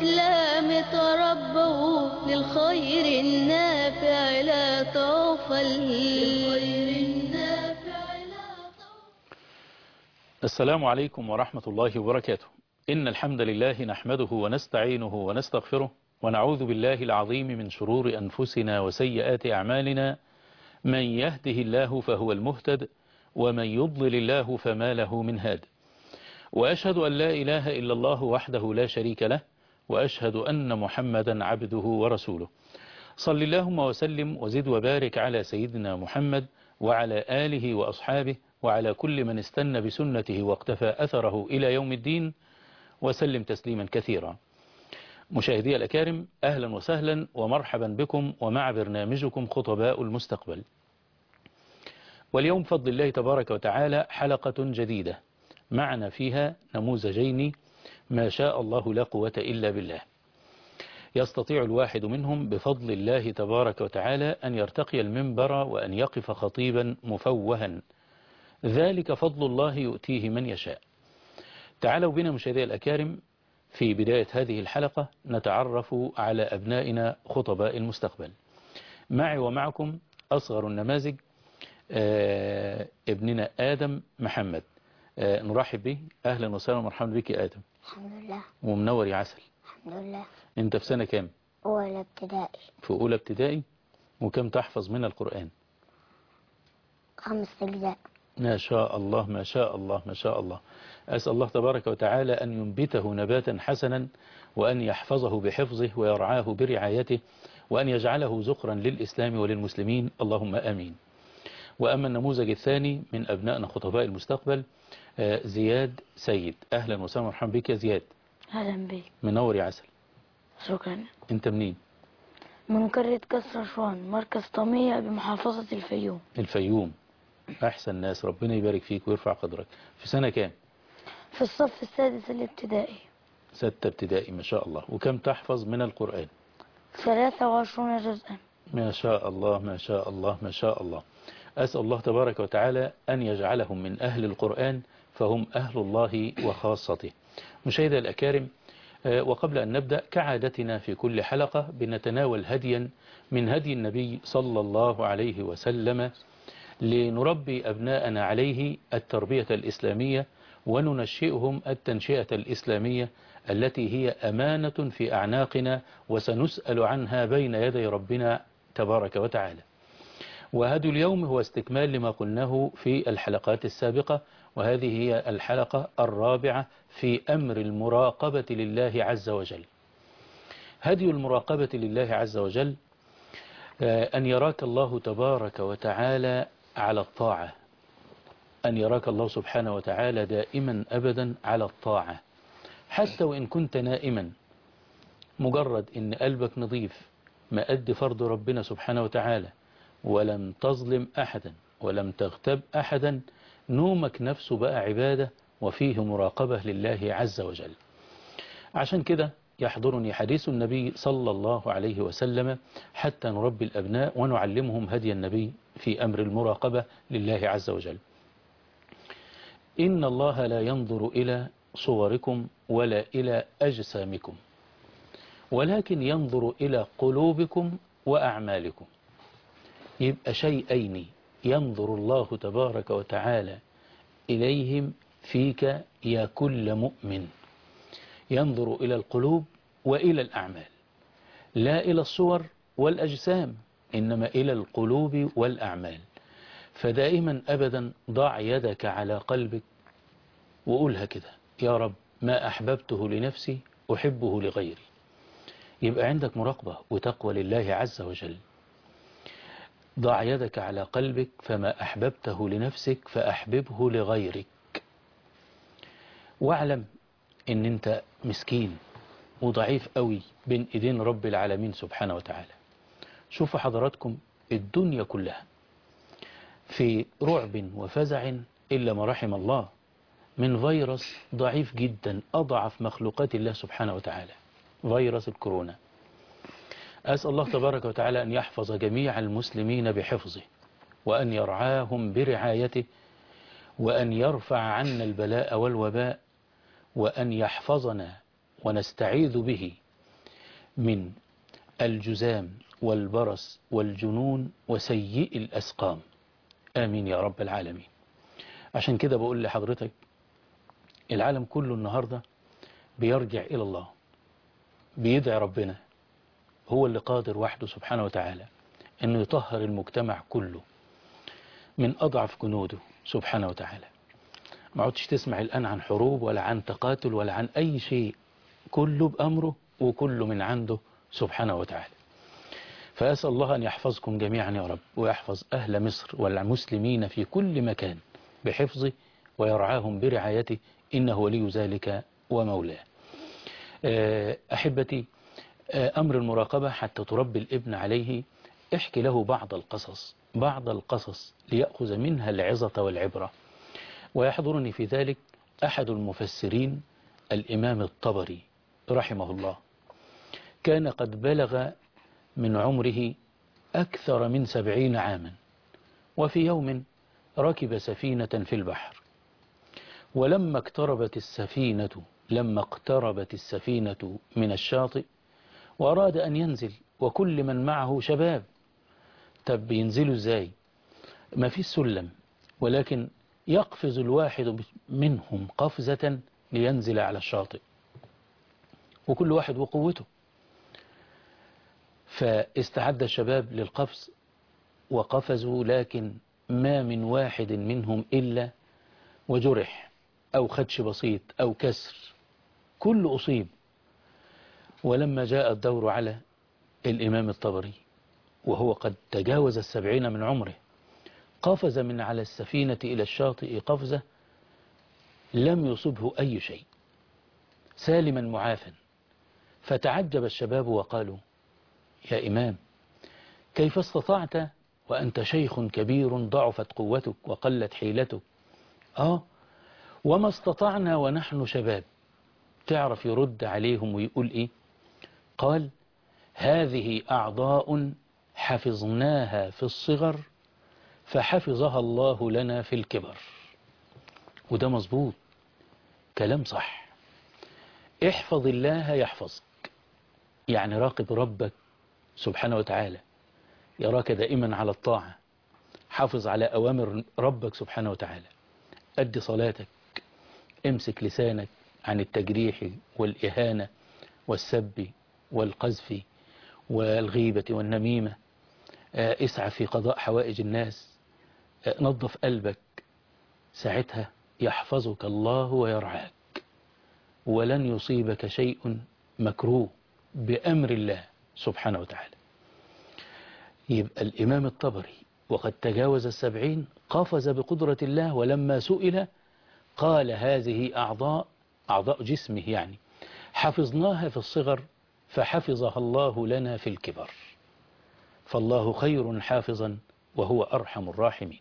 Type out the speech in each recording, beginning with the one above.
الإسلام تربوا للخير النافع لا طوفل. السلام عليكم ورحمة الله وبركاته. إن الحمد لله نحمده ونستعينه ونستغفره ونعوذ بالله العظيم من شرور أنفسنا وسيئات أعمالنا. من يهده الله فهو المهتد ومن يضلل الله فما له من هاد. وأشهد أن لا إله إلا الله وحده لا شريك له، وأشهد أن محمدا عبده ورسوله. صل اللهم وسلم وزد وبارك على سيدنا محمد وعلى آله وأصحابه وعلى كل من استنى بسنته واقتفى أثره إلى يوم الدين، وسلم تسليما كثيرا. مشاهدي الأكارم، أهلا وسهلا ومرحبا بكم ومع برنامجكم خطباء المستقبل. واليوم بفضل الله تبارك وتعالى حلقة جديدة معنا فيها نموذجين ما شاء الله لا قوة إلا بالله. يستطيع الواحد منهم بفضل الله تبارك وتعالى أن يرتقي المنبر وأن يقف خطيبا مفوها، ذلك فضل الله يؤتيه من يشاء. تعالوا بنا مشاهدي الأكارم في بداية هذه الحلقة نتعرف على أبنائنا خطباء المستقبل. معي ومعكم أصغر النماذج ابننا آدم محمد. نرحب به. أهلا وسهلا ومرحبا بك يا آدم. الحمد لله. ومنور يا عسل. الحمد لله. أنت في سنة كام؟ أولى ابتدائي. في أولى ابتدائي. وكم تحفظ من القرآن؟ 5 أجزاء. ما شاء الله ما شاء الله ما شاء الله. أسأل الله تبارك وتعالى أن ينبته نباتا حسنا، وأن يحفظه بحفظه ويرعاه برعايته، وأن يجعله ذخرا للإسلام وللمسلمين، اللهم آمين. وأما النموذج الثاني من أبنائنا خطباء المستقبل زياد سيد. أهلا وسهلا ومرحبا بك يا زياد. أهلا بك. منور يا عسل. شكرا. أنت منين؟ من قرية كسر أسوان، مركز طمية بمحافظة الفيوم. الفيوم. أحسن ناس، ربنا يبارك فيك ويرفع قدرك. في سنة كام؟ في الصف السادس الابتدائي. 6 ابتدائي، ما شاء الله. وكم تحفظ من القرآن؟ 23 جزءا. ما شاء الله ما شاء الله ما شاء الله. أسأل الله تبارك وتعالى أن يجعلهم من أهل القرآن، فهم أهل الله وخاصته. مشاهدي الأكارم، وقبل أن نبدأ كعادتنا في كل حلقة بنتناول هديا من هدي النبي صلى الله عليه وسلم لنربي أبناءنا عليه التربية الإسلامية، وننشئهم التنشئة الإسلامية التي هي أمانة في أعناقنا وسنسأل عنها بين يدي ربنا تبارك وتعالى. وهدي اليوم هو استكمال لما قلناه في الحلقات السابقة، وهذه هي الحلقة الرابعة في أمر المراقبة لله عز وجل. هدي المراقبة لله عز وجل أن يراك الله تبارك وتعالى على الطاعة، أن يراك الله سبحانه وتعالى دائما أبدا على الطاعة، حتى وإن كنت نائما، مجرد إن قلبك نظيف مأدي فرض ربنا سبحانه وتعالى، ولم تظلم أحدا ولم تغتب أحدا، نومك نفسه بقى عبادة وفيه مراقبة لله عز وجل. عشان كده يحضرني حديث النبي صلى الله عليه وسلم حتى نربي الأبناء ونعلمهم هدي النبي في أمر المراقبة لله عز وجل. إن الله لا ينظر إلى صوركم ولا إلى أجسامكم، ولكن ينظر إلى قلوبكم وأعمالكم. يبقى شيئين ينظر الله تبارك وتعالى إليهم فيك يا كل مؤمن، ينظر إلى القلوب وإلى الأعمال، لا إلى الصور والأجسام، إنما إلى القلوب والأعمال. فدائما أبدا ضع يدك على قلبك وقولها كده: يا رب ما أحببته لنفسي أحبه لغيري. يبقى عندك مراقبة وتقوى لله عز وجل. ضع يدك على قلبك، فما أحببته لنفسك فأحببه لغيرك. واعلم إن أنت مسكين وضعيف قوي بين إيدين رب العالمين سبحانه وتعالى. شوفوا حضراتكم، الدنيا كلها في رعب وفزع إلا ما رحم الله من فيروس ضعيف جدا، أضعف مخلوقات الله سبحانه وتعالى، فيروس الكورونا. أسأل الله تبارك وتعالى أن يحفظ جميع المسلمين بحفظه، وأن يرعاهم برعايته، وأن يرفع عنا البلاء والوباء، وأن يحفظنا ونستعيذ به من الجذام والبرص والجنون وسيء الأسقام. آمين يا رب العالمين. عشان كده بقول لحضرتك العالم كله النهاردة بيرجع إلى الله، بيدعي ربنا، هو اللي قادر وحده سبحانه وتعالى أنه يطهر المجتمع كله من أضعف جنوده سبحانه وتعالى. ما عدتش تسمع الآن عن حروب ولا عن تقاتل ولا عن أي شيء، كله بأمره وكله من عنده سبحانه وتعالى. فأسأل الله أن يحفظكم جميعا يا رب، ويحفظ أهل مصر والمسلمين في كل مكان بحفظه ويرعاهم برعايته، إنه ولي ذلك ومولاه. أحبتي، أمر المراقبة حتى تربي الابن عليه، احكي له بعض القصص ليأخذ منها العظة والعبرة. ويحضرني في ذلك أحد المفسرين الإمام الطبري رحمه الله، كان قد بلغ من عمره أكثر من 70 عاما، وفي يوم ركب سفينة في البحر، ولما اقتربت السفينة من الشاطئ وأراد أن ينزل، وكل من معه شباب. طب ينزلوا ازاي؟ ما في سلم، ولكن يقفز الواحد منهم قفزة لينزل على الشاطئ، وكل واحد وقوته. فاستعد الشباب للقفز وقفزوا، لكن ما من واحد منهم إلا وجرح أو خدش بسيط أو كسر، كل أصيب. ولما جاء الدور على الإمام الطبري وهو قد تجاوز 70 من عمره، قفز من على السفينة إلى الشاطئ قفزة لم يصبه أي شيء، سالما معافا. فتعجب الشباب وقالوا: يا إمام، كيف استطعت وأنت شيخ كبير ضعفت قوتك وقلت حيلتك؟ وما استطعنا ونحن شباب. تعرف يرد عليهم ويقول إيه؟ قال: هذه أعضاء حفظناها في الصغر فحفظها الله لنا في الكبر. وده مظبوط، كلام صح. احفظ الله يحفظك، يعني راقب ربك سبحانه وتعالى، يراك دائما على الطاعة، حافظ على أوامر ربك سبحانه وتعالى، أدي صلاتك، امسك لسانك عن التجريح والإهانة والسب والقذف والغيبة والنميمة، اسعى في قضاء حوائج الناس، نظف قلبك، ساعتها يحفظك الله ويرعاك، ولن يصيبك شيء مكروه بأمر الله سبحانه وتعالى. يبقى الإمام الطبري وقد تجاوز 70 قفز بقدرة الله، ولما سئل قال: هذه أعضاء جسمه، يعني حفظناها في الصغر فحفظها الله لنا في الكبر، فالله خير حافظا وهو أرحم الراحمين.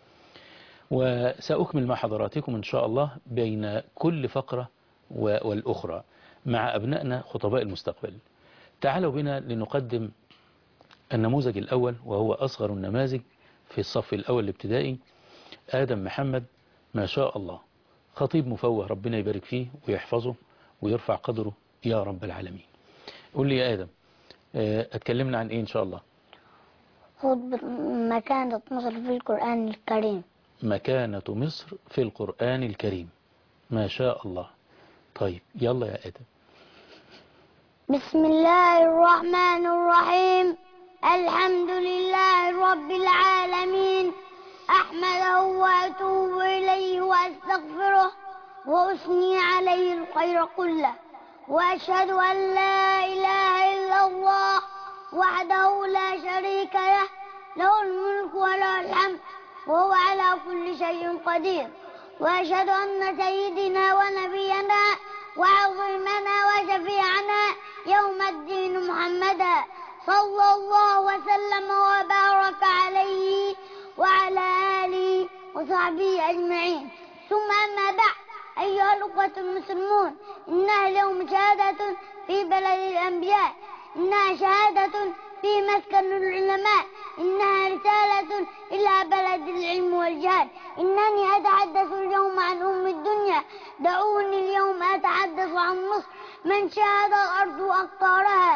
وسأكمل مع حضراتكم إن شاء الله بين كل فقرة والأخرى مع أبنائنا خطباء المستقبل. تعالوا بنا لنقدم النموذج الأول، وهو أصغر النماذج في الصف الأول الابتدائي، آدم محمد، ما شاء الله، خطيب مفوه، ربنا يبارك فيه ويحفظه ويرفع قدره يا رب العالمين. قول لي يا آدم، أتكلمنا عن إيه إن شاء الله؟ خطبة مكانة مصر في القرآن الكريم. مكانة مصر في القرآن الكريم، ما شاء الله. طيب يلا يا آدم. بسم الله الرحمن الرحيم. الحمد لله رب العالمين، أحمده وأتوب إليه وأستغفره وأثني عليه الخير كله، وأشهد أن لا إله إلا الله وحده لا شريك له، له الملك وله الحمد وهو على كل شيء قدير. وأشهد أن سيدنا ونبينا وعظيمنا وشفيعنا يوم الدين محمدا صلى الله وسلم وبارك عليه وعلى آله وصحبه أجمعين. ثم أما بعد، أيها الأخوة المسلمون، إنها اليوم شهادة في بلد الأنبياء، إنها شهادة في مسكن العلماء، إنها رسالة إلى بلد العلم والجهاد. إنني أتحدث اليوم عن أم الدنيا، دعوني اليوم أتحدث عن مصر، من شاهد الأرض أقطارها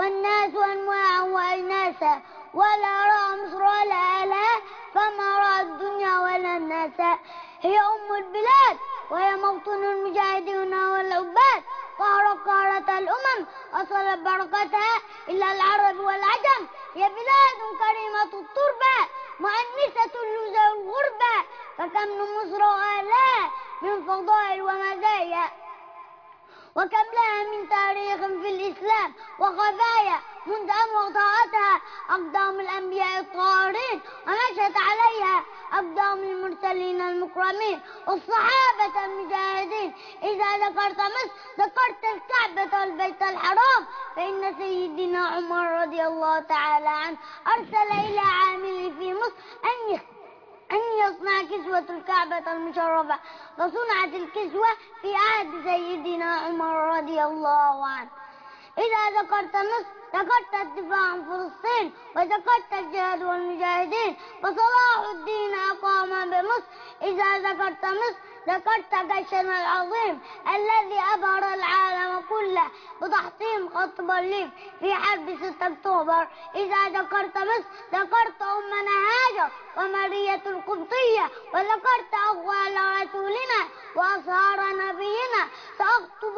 والناس أنواع وأجناسا، ولا أرى مصر ولا أهلها، فما رأى الدنيا ولا الناس. هي أم البلاد وهي موطن المجاهدين والعباد، قهرة الأمم أصلت بركتها إلى العرب والعجم. هي بلاد كريمة التربة مؤنسة لذوي الغربة، فكم من مصر وأهلها من فضائل ومزايا، وكم لها من تاريخ في الإسلام وخفايا، منذ أن وضعتها أقدام الأنبياء الطاهرين ومشت عليها أقدام المرسلين المكرمين والصحابة المجاهدين. إذا ذكرت مصر ذكرت الكعبة والبيت الحرام، فإن سيدنا عمر رضي الله تعالى عنه أرسل إلى عامل في مصر أن يصنع كسوة الكعبة المشرفة، فصنعت الكسوة في عهد سيدنا عمر رضي الله عنه. إذا ذكرت مصر ذكرت الدفاع عن فلسطين، وذكرت الجهاد والمجاهدين، فصلاح الدين أقام بمصر. إذا ذكرت مصر ذكرت جيشنا العظيم الذي أبهر العالم كله بتحطيم خط برلين في حرب 6 أكتوبر. إذا ذكرت مصر ذكرت أمنا هاجر ومارية القبطية، وذكرت أقوال رسولنا وأسرار نبينا. سأخطب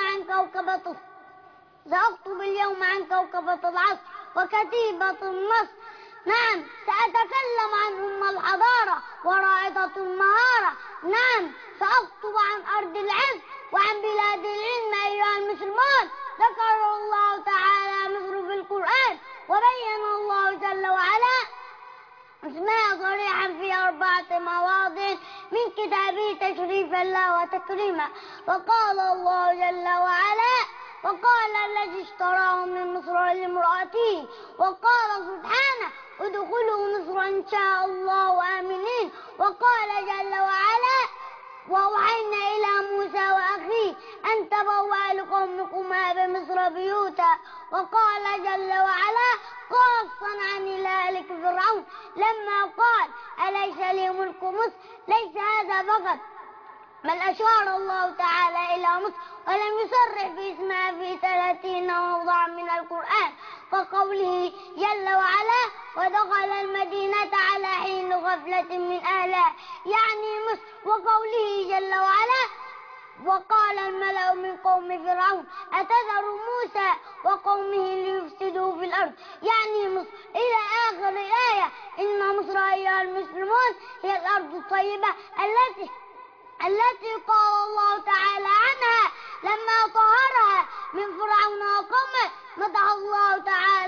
اليوم عن كوكبة العصر وكتيبة النصر. نعم، سأتكلم عن الحضارة ورائدة المهارة. نعم، سأخطب عن أرض العز وعن بلاد العلم. أيها المسلمون، ذكر الله تعالى مصر في القرآن، وبين الله جل وعلا اسمها صريحا في 4 مواضع من كتابه تشريفا له وتكريما. وقال الله جل وعلا: وقال الذي اشتراه من مصر لامرأته. وقال سبحانه: ادخلوا مصر إن شاء الله آمنين. وقال جل وعلا: وأوحينا إلى موسى وأخيه أن تبوأ لقومكما بمصر بيوتا. وقال جل وعلا قاصا عن إلهك فرعون لما قال: أليس لي ملك مصر. ليس هذا فقط، بل أشار الله تعالى إلى مصر ولم يصرح باسمها في 30 موضع من القرآن، كقوله جل وعلا: ودخل المدينة على حين غفلة من أهلها، يعني مصر. وقوله جل وعلا: وقال الملأ من قوم فرعون أتذر موسى وقومه ليفسدوا في الأرض، يعني مصر، إلى آخر الآية. إن مصر أيها المسلمون هي الأرض الطيبة التي قال الله تعالى عنها لما طهرها من فرعون وقومه. مدح الله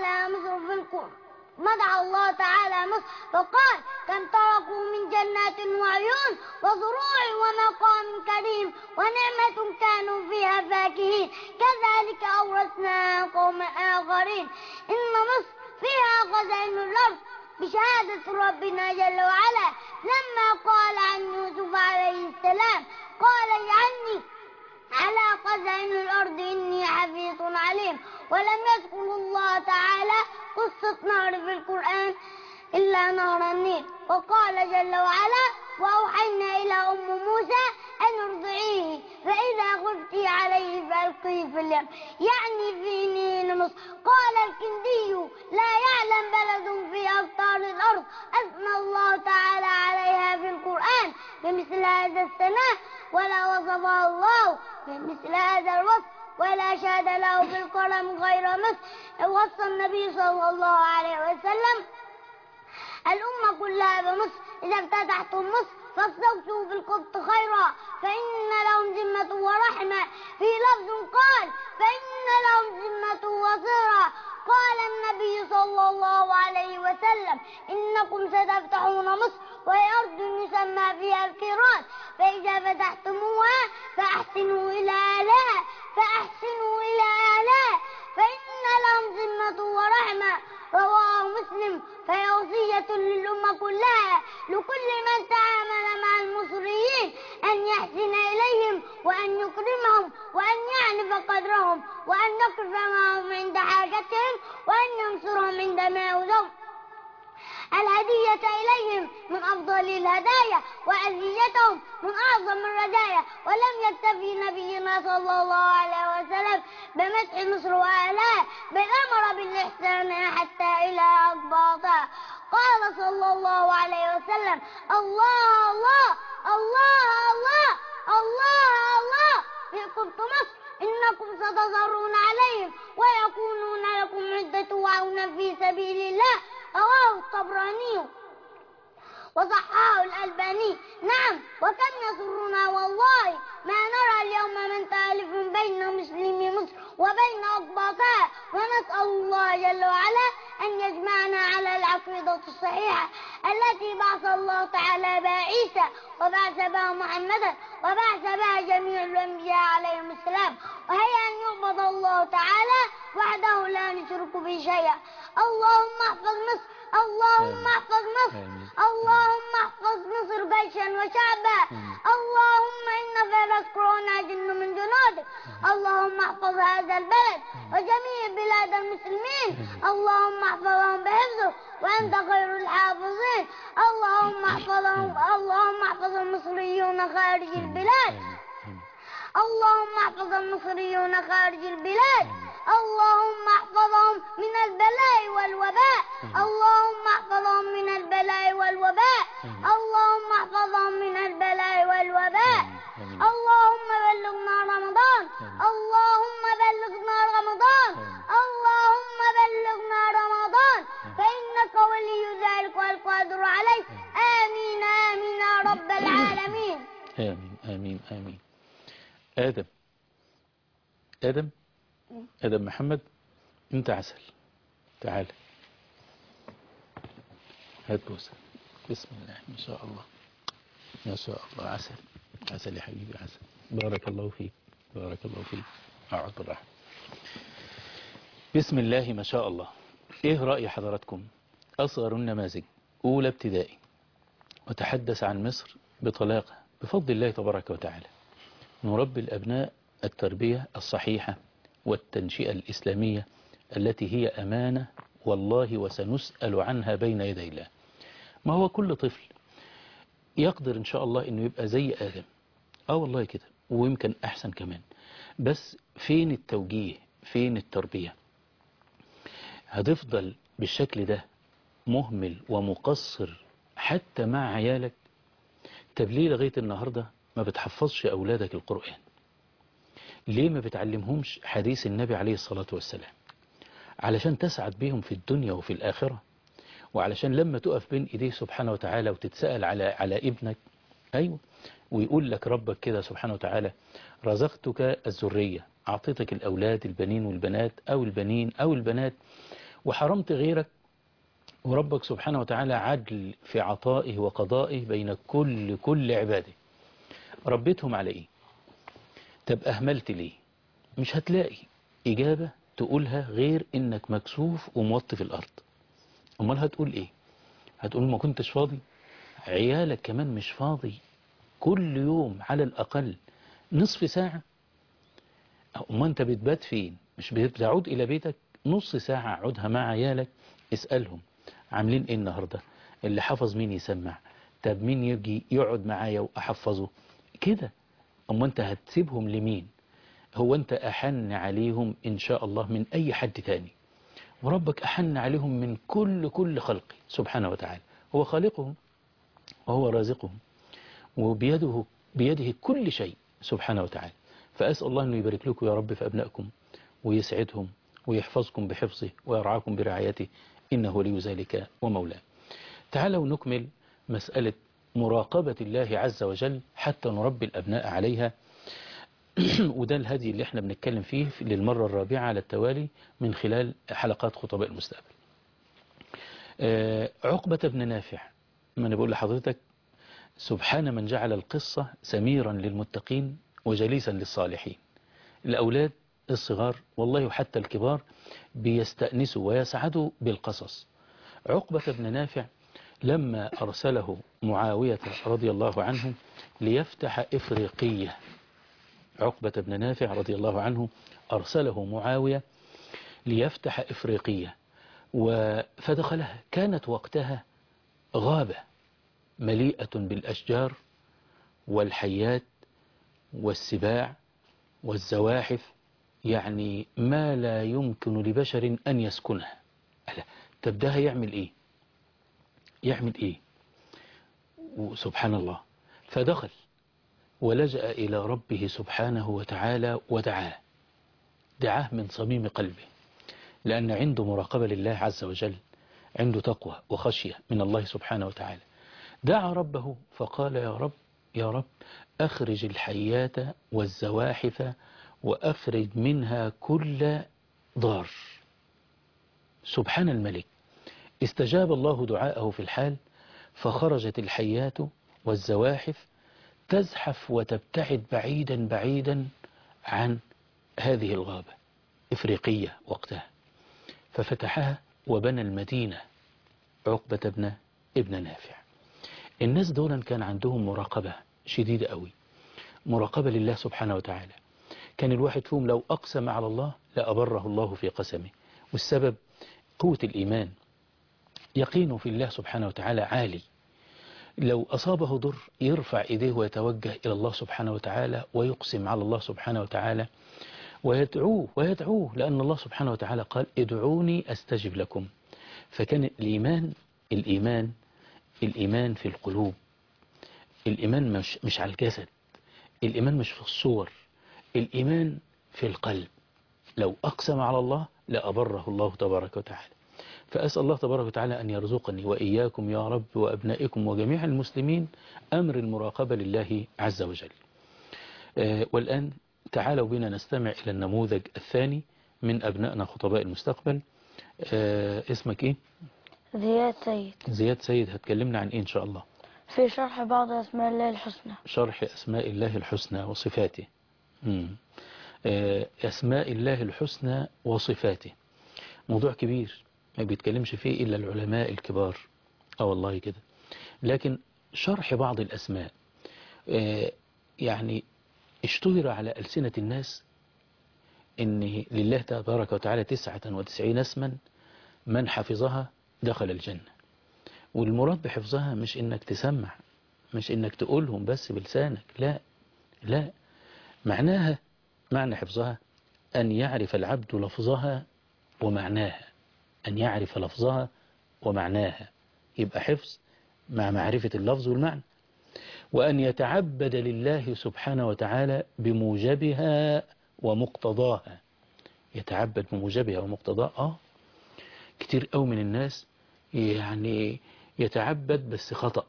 تعالى مصر فقال: كم تركوا من جنات وعيون وزروع ومقام كريم ونعمة كانوا فيها فاكهين، كذلك أورثنا قوما آخرين. إن مصر فيها خزائن الأرض بشهادة ربنا جل وعلا، لما قال عن يوسف عليه السلام: قال: اجعلني على خزائن الأرض إني حفيظ عليم. ولم يذكر الله تعالى قصة نهر في القرآن إلا نهر النيل. وقال جل وعلا: وأوحينا إلى أم موسى أن ارضعيه فإذا خفتي عليه فألقيه في اليم، يعني في نيل مصر. قال الكندي: لا يعلم بلد في أقطار الأرض أثنى الله تعالى عليها في القرآن بمثل هذا الثناء، ولا وصفها الله بمثل هذا الوصف، ولا شهد له بالكرم غير مصر. وصى النبي صلى الله عليه وسلم الأمة كلها بمصر: إذا افتتحتم مصر فاستوصوا بالقبط خيرا، فإن لهم ذمة ورحمة. في لفظ قال: فإن لهم ذمة وصيرا. قال النبي صلى الله عليه وسلم: إنكم ستفتحون مصر وهي أرض يسمى فيها الكيرات، فإذا فتحتموها فأحسنوا إلى أهلها فإن لهم ذمة ورحمة. رواه مسلم. فهي وصية للأمة كلها لكل من تعامل مع المصريين أن يحسن إليهم وأن يكرمهم وأن يعرف قدرهم وأن يقف معهم عند حاجتهم وأن ينصرهم عندما يؤذون. الهدية إليهم من أفضل الهدايا وعزيتهم من أعظم الرجايا. ولم يكتفي نبينا صلى الله عليه وسلم بمدح مصر وأهلها، بل أمر بإحسان حتى إلى أقباطها. قال صلى الله عليه وسلم: الله الله الله الله الله الله في قبط مصر إنكم ستظهرون عليهم ويكونون لكم عدة وعونا في سبيل الله. رواه الطبراني وصححه الألباني. نعم، وكم يسرنا والله ما نرى اليوم من تألف بين مسلمي مصر وبين أقباطها، ونسأل الله جل وعلا أن يجمعنا على العقيدة الصحيحة التي بعث الله تعالى بها عيسى وبعث بها محمدا وبعث بها جميع الأنبياء عليهم السلام، وهي أن يعبد الله تعالى وحده لا نشرك به شيئا. اللهم احفظ مصر، اللهم احفظ مصر، اللهم احفظ مصر جيشا وشعبا. اللهم إن في الأسكرون جن من جنودك. اللهم احفظ هذا البلد وجميع بلاد المسلمين. اللهم احفظهم بحفظك وأنت خير الحافظين. اللهم احفظهم، اللهم احفظ المصريون خارج البلاد. اللهم احفظ المصريون خارج البلاد. اللهم احفظهم من البلاء والوباء. اللهم احفظهم من البلاء والوباء. اللهم احفظهم من البلاء والوباء. اللهم بلغنا رمضان، اللهم بلغنا رمضان، اللهم بلغنا رمضان، فإنك ولي ذلك والقادر عليه. آمين آمين يا رب العالمين. آمين آمين آمين. آدم محمد، أنت عسل، تعال هات بوسة. بسم الله ما شاء الله ما شاء الله. عسل عسل يا حبيبي، عسل. بارك الله فيك، بارك الله فيك. اقعد بالراحة. بسم الله ما شاء الله. ايه رأي حضراتكم؟ أصغر النماذج أولى ابتدائي وتحدث عن مصر بطلاقة بفضل الله تبارك وتعالى. نربي الأبناء التربية الصحيحة والتنشئة الإسلامية التي هي أمانة والله وسنسأل عنها بين يدي الله. ما هو كل طفل يقدر إن شاء الله إنه يبقى زي آدم، والله كده، ويمكن أحسن كمان. بس فين التوجيه؟ فين التربية؟ هتفضل بالشكل ده مهمل ومقصر حتى مع عيالك؟ طب ليه لغاية النهاردة ما بتحفظش أولادك القرآن؟ ليه ما بتعلمهمش حديث النبي عليه الصلاة والسلام؟ علشان تسعد بهم في الدنيا وفي الآخرة، وعلشان لما تقف بين إيديه سبحانه وتعالى وتتسأل على ابنك، أيوة، ويقول لك ربك كده سبحانه وتعالى: رزقتك الذرية، أعطيتك الأولاد البنين والبنات أو البنين أو البنات، وحرمت غيرك، وربك سبحانه وتعالى عدل في عطائه وقضائه بين كل عباده. ربيتهم على إيه؟ طب أهملت ليه؟ مش هتلاقي إجابة تقولها غير إنك مكسوف وموطي في الأرض. أمال هتقول إيه؟ هتقول ما كنتش فاضي؟ عيالك كمان مش فاضي. كل يوم على الأقل نصف ساعة. أمال أنت بتبات فين؟ مش بتعود إلى بيتك؟ نص ساعة عودها مع عيالك، اسألهم عاملين إيه النهاردة؟ اللي حفظ مين يسمع؟ طب مين يجي يقعد معايا وأحفظه؟ كده. أما أنت هتسيبهم لمين؟ هو أنت أحن عليهم إن شاء الله من أي حد تاني، وربك أحن عليهم من كل خلقه سبحانه وتعالى. هو خالقهم وهو رازقهم، بيده كل شيء سبحانه وتعالى. فأسأل الله أنه يبارك لكم يا رب في أبنائكم ويسعدهم ويحفظكم بحفظه ويرعاكم برعايته، إنه ولي ذلك ومولاه. تعالوا نكمل مسألة مراقبة الله عز وجل حتى نربي الأبناء عليها. وده الهدي اللي احنا بنتكلم فيه للمرة الرابعة على التوالي من خلال حلقات خطباء المستقبل. عقبة بن نافع، ما أنا بقول لحضرتك: سبحان من جعل القصة سميرا للمتقين وجليسا للصالحين. الأولاد الصغار والله وحتى الكبار بيستأنسوا ويسعدوا بالقصص. عقبة بن نافع لما أرسله معاوية رضي الله عنه ليفتح إفريقية، عقبة بن نافع رضي الله عنه أرسله معاوية ليفتح إفريقية فدخلها. كانت وقتها غابة مليئة بالأشجار والحيات والسباع والزواحف يعني ما لا يمكن لبشر أن يسكنه. طب ده هيعمل إيه؟ يعمل إيه؟ وسبحان الله، فدخل ولجأ إلى ربه سبحانه وتعالى دعاه من صميم قلبه، لأن عنده مراقبة لله عز وجل، عنده تقوى وخشية من الله سبحانه وتعالى. دعا ربه فقال: يا رب أخرج الحيات والزواحف وأخرج منها كل ضار. سبحان الملك، استجاب الله دعاءه في الحال، فخرجت الحيات والزواحف تزحف وتبتعد بعيدا بعيدا عن هذه الغابة إفريقية وقتها، ففتحها وبنى المدينة عقبة ابن نافع. الناس دولا كان عندهم مراقبة شديدة قوي، مراقبة لله سبحانه وتعالى. كان الواحد فيهم لو أقسم على الله لأبره الله في قسمه، والسبب قوة الإيمان، يقينه في الله سبحانه وتعالى عالي. لو أصابه ضر يرفع إيديه ويتوجه إلى الله سبحانه وتعالى ويقسم على الله سبحانه وتعالى ويدعوه، لأن الله سبحانه وتعالى قال: ادعوني أستجب لكم. فكان الإيمان في القلوب، الإيمان مش على الجسد، الإيمان مش في الصور، الإيمان في القلب. لو أقسم على الله لأبره الله تبارك وتعالى. فأسأل الله تبارك وتعالى أن يرزقني وإياكم يا رب وأبنائكم وجميع المسلمين أمر المراقبة لله عز وجل. والآن تعالوا بنا نستمع إلى النموذج الثاني من أبنائنا خطباء المستقبل. اسمك إيه؟ زياد سيد. زياد سيد، هتكلمنا عن إيه إن شاء الله؟ في شرح بعض أسماء الله الحسنى. شرح أسماء الله الحسنى وصفاته. أسماء الله الحسنى وصفاته موضوع كبير ما بيتكلمش فيه إلا العلماء الكبار. والله كده. لكن شرح بعض الأسماء يعني اشتهر على ألسنة الناس إن لله تبارك وتعالى 99 اسما من حفظها دخل الجنة. والمراد بحفظها مش إنك تسمع، مش إنك تقولهم بس بلسانك، لا، معنى حفظها أن يعرف العبد لفظها ومعناها، أن يعرف لفظها ومعناها، يبقى حفظ مع معرفة اللفظ والمعنى. وأن يتعبد لله سبحانه وتعالى بموجبها ومقتضاها، يتعبد بموجبها ومقتضاها. كتير قوي من الناس يعني يتعبد بس خطأ،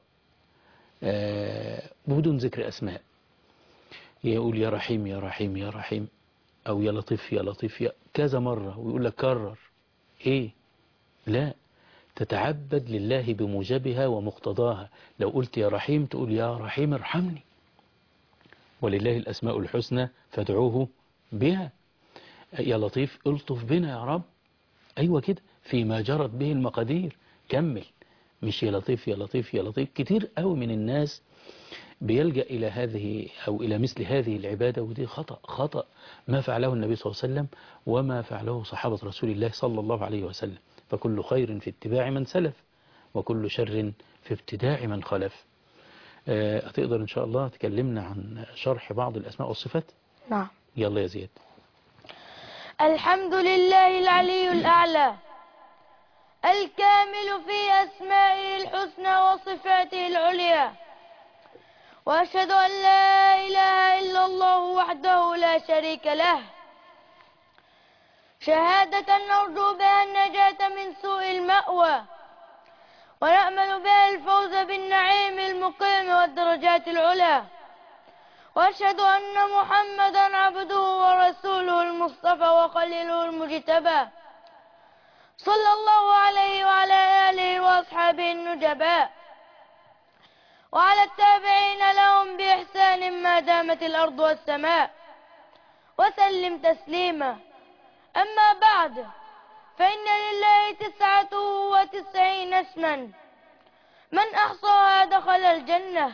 بدون ذكر أسماء، يقول يا رحيم يا رحيم يا رحيم، أو يا لطيف يا لطيف كذا مرة، ويقول لك كرر. لا، تتعبد لله بموجبها ومقتضاها. لو قلت يا رحيم تقول يا رحيم ارحمني، ولله الأسماء الحسنى فادعوه بها. يا لطيف الطف بنا يا رب، أيوة كده، فيما جرت به المقادير. كمل، مش يا لطيف يا لطيف يا لطيف. كتير قوي من الناس بيلجأ إلى هذه أو إلى مثل هذه العبادة، ودي خطأ ما فعله النبي صلى الله عليه وسلم وما فعله صحابة رسول الله صلى الله عليه وسلم. فكل خير في اتباع من سلف، وكل شر في ابتداع من خلف. هتقدر إن شاء الله تكلمنا عن شرح بعض الأسماء والصفات؟ نعم. يلا يا زياد. الحمد لله العلي الأعلى الكامل في أسمائه الحسنى وصفاته العليا، وأشهد أن لا إله إلا الله وحده لا شريك له، شهادة نرجو بها النجاة من سوء المأوى، ونأمل بها الفوز بالنعيم المقيم والدرجات العلى. وأشهد أن محمدا عبده ورسوله المصطفى وخليله المجتبى، صلى الله عليه وعلى آله وأصحابه النجباء، وعلى التابعين لهم بإحسان ما دامت الأرض والسماء، وسلم تسليما. أما بعد، فإن لله 99 اسما من أحصاها دخل الجنة،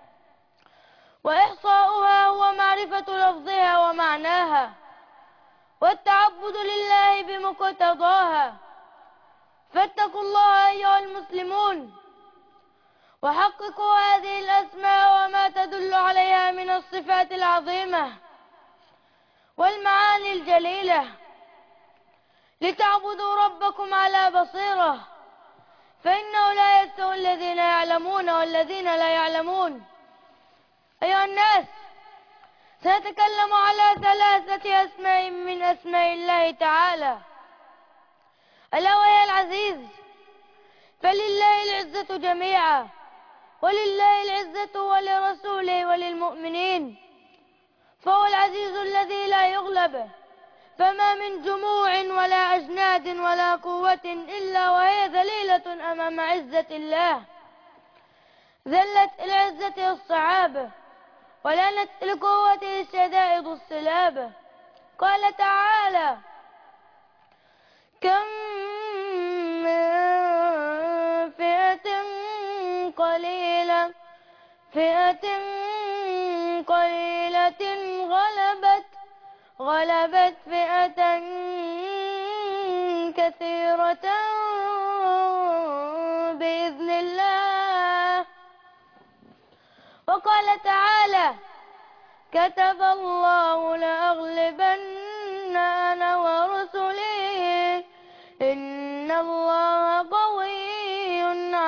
وإحصاؤها هو معرفة لفظها ومعناها، والتعبد لله بمقتضاها. فاتقوا الله أيها المسلمون، وحققوا هذه الأسماء وما تدل عليها من الصفات العظيمة، والمعاني الجليلة لتعبدوا ربكم على بصيرة، فإنه لا يستوي الذين يعلمون والذين لا يعلمون. أيها الناس، سنتكلم على 3 أسماء من أسماء الله تعالى، ألا وهي العزيز. فلله العزة جميعا، ولله العزة ولرسوله وللمؤمنين، فهو العزيز الذي لا يغلب، فما من جموع ولا أجناد ولا قوة إلا وهي ذليلة أمام عزة الله. ذلت العزة الصعاب، ولانت القوة الشدائد الصلاب. قال تعالى: كم من فئة قليلة غلبت فئة كثيرة بإذن الله. وقال تعالى: كتب الله لأغلبن أنا ورسلي إن الله قوي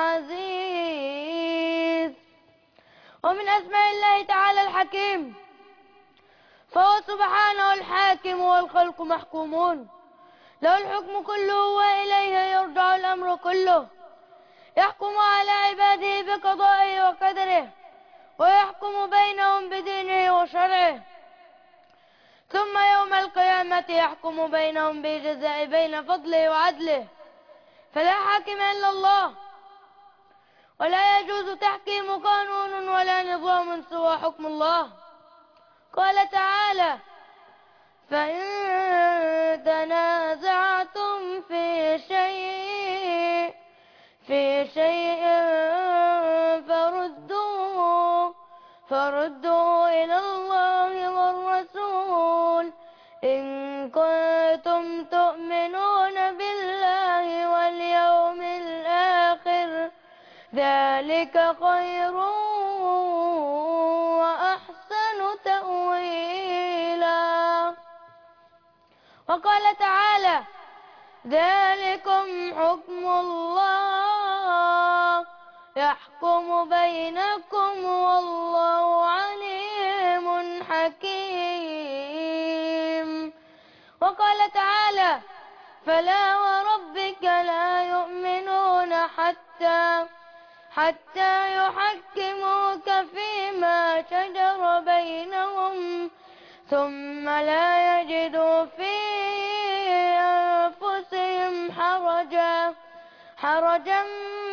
عزيز. ومن أسماء الله تعالى الحكيم، فهو سبحانه الحاكم والخلق محكومون، له الحكم كله وإليه يرجع الأمر كله. يحكم على عباده بقضائه وقدره، ويحكم بينهم بدينه وشرعه، ثم يوم القيامة يحكم بينهم بالجزاء بين فضله وعدله. فلا حاكم إلا الله، ولا يجوز تحكيم قانون ولا نظام سوى حكم الله. قال تعالى: فإن تنازعتم في شيء فردوه إلى الله والرسول إن كنتم تؤمنون بالله واليوم الآخر، ذلك خير وأحسن تأويلا. وقال تعالى: ذلكم حكم الله يحكم بينكم والله عليم حكيم. وقال تعالى: فلا وربك لا يؤمنون حتى يحكموك فيما شجر بينهم ثم لا يجدوا في أنفسهم حرجا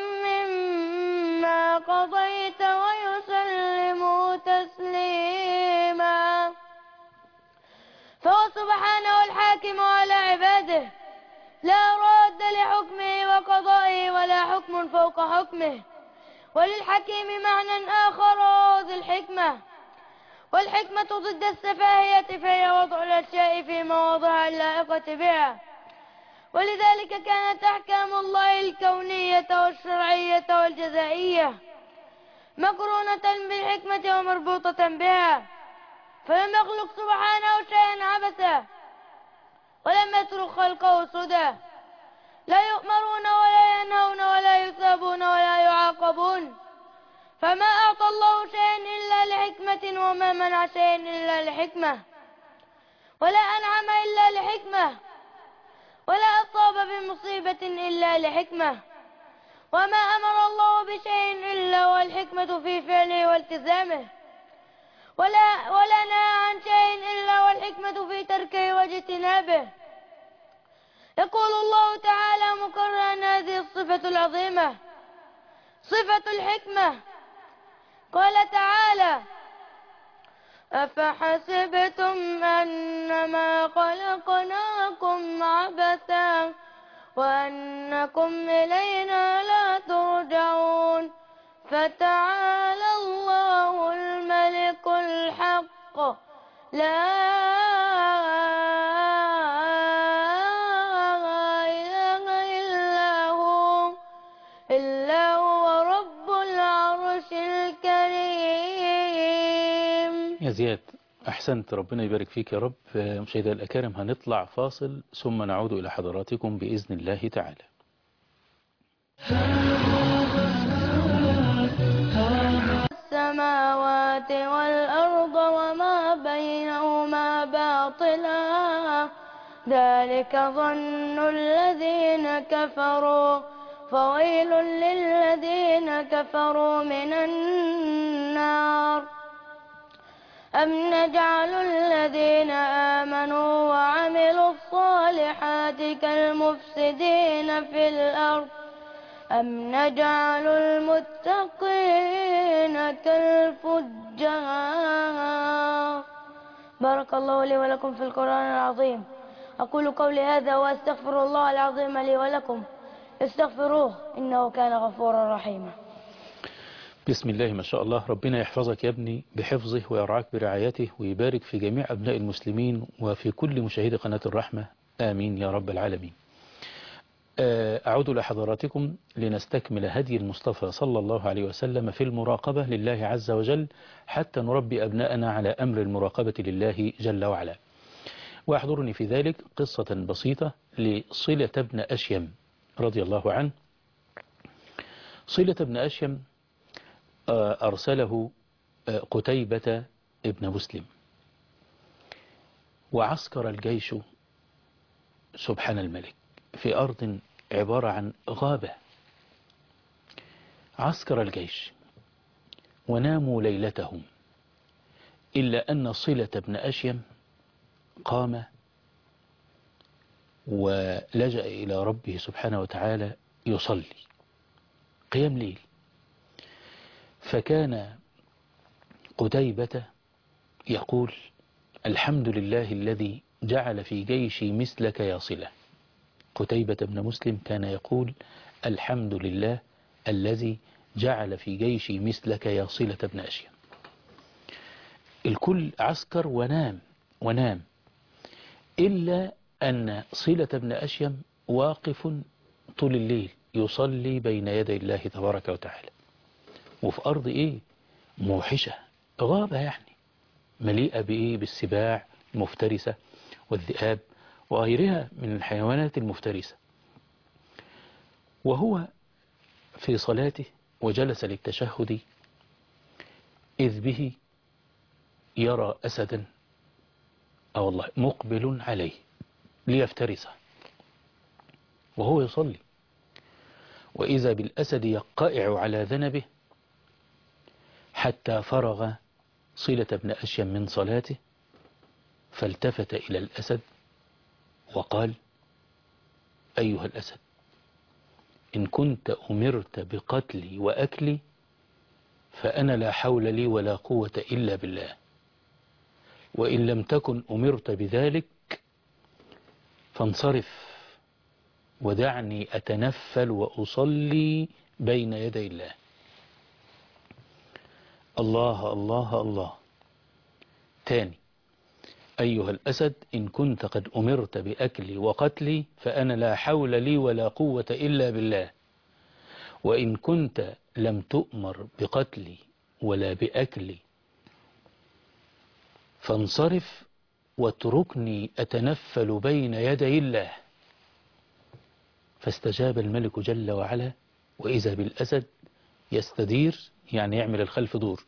مما قضيت ويسلموا تسليما. فهو سبحانه الحاكم على عباده، لا راد لحكمه وقضائه ولا حكم فوق حكمه. وللحكيم معنى آخر ذي الحكمة، والحكمة ضد السفاهية، فهي وضع الأشياء في مواضعها اللائقة بها. ولذلك كانت أحكام الله الكونية والشرعية والجزائية مقرونة بالحكمة ومربوطة بها، فلم يخلق سبحانه شيئا عبثا، ولم يترك خلقه سدى. لا يؤمرون ولا ينهون ولا يثابون ولا يعاقبون. فما أعطى الله شيئا إلا لحكمة، وما منع شيئا إلا لحكمة، ولا أنعم إلا لحكمة، ولا أصاب بمصيبة إلا لحكمة. وما أمر الله بشيء إلا والحكمة في فعله والتزامه، ولا نهى عن شيء إلا والحكمة في تركه واجتنابه. يقول الله تعالى مكررا هذه الصفة العظيمة، صفة الحكمة. قال تعالى: أفحسبتم أنما خلقناكم عبثا وأنكم إلينا لا ترجعون، فتعالى الله الملك الحق لا إله إلا هو رب العرش الكريم. يا زياد، أحسنت، ربنا يبارك فيك يا رب. مشاهدينا الأكارم، هنطلع فاصل ثم نعود إلى حضراتكم بإذن الله تعالى. السماوات والأرض وما بينهما باطلا ذلك ظن الذين كفروا فويل للذين كفروا من النار أم نجعل الذين آمنوا وعملوا الصالحات كالمفسدين في الأرض أم نجعل المتقين كالفجار. بارك الله لي ولكم في القرآن العظيم. أقول قولي هذا وأستغفر الله العظيم لي ولكم، استغفروه إنه كان غفورا رحيما. بسم الله ما شاء الله. ربنا يحفظك يا ابني بحفظه ويرعاك برعايته ويبارك في جميع أبناء المسلمين وفي كل مشاهدي قناة الرحمة، آمين يا رب العالمين. أعود لحضراتكم لنستكمل هدي المصطفى صلى الله عليه وسلم في المراقبة لله عز وجل حتى نربي أبناءنا على أمر المراقبة لله جل وعلا. ويحضرني في ذلك قصة بسيطة لصلة بن أشيم رضي الله عنه. صلة بن أشيم أرسله قتيبة ابن مسلم، وعسكر الجيش سبحان الملك في أرض عبارة عن غابة. عسكر الجيش وناموا ليلتهم، إلا أن صلة بن أشيم قام ولجأ إلى ربه سبحانه وتعالى يصلي قيام ليل. فكان قتيبة يقول: الحمد لله الذي جعل في جيشي مثلك يا صلة. قتيبة بن مسلم كان يقول: الحمد لله الذي جعل في جيشي مثلك يا صلة بن أشيم. الكل عسكر ونام إلا أن صلة بن أشيم واقف طول الليل يصلي بين يدي الله تبارك وتعالى، وفي أرض موحشة، غابة يعني مليئة بالسباع المفترسة والذئاب وغيرها من الحيوانات المفترسة. وهو في صلاته وجلس للتشهد إذ به يرى أسدا والله مقبل عليه ليفترسه وهو يصلي، وإذا بالأسد يقائع على ذنبه حتى فرغ صلة بن أشيم من صلاته، فالتفت إلى الأسد وقال: أيها الأسد، إن كنت أمرت بقتلي وأكلي فأنا لا حول لي ولا قوة إلا بالله، وإن لم تكن أمرت بذلك فانصرف ودعني أتنفل وأصلي بين يدي الله. الله الله الله. تاني: أيها الأسد، إن كنت قد أمرت بأكلي وقتلي فأنا لا حول لي ولا قوة إلا بالله، وإن كنت لم تؤمر بقتلي ولا بأكلي فانصرف واتركني أتنفل بين يدي الله. فاستجاب الملك جل وعلا، وإذا بالأسد يستدير يعني يعمل الخلف دور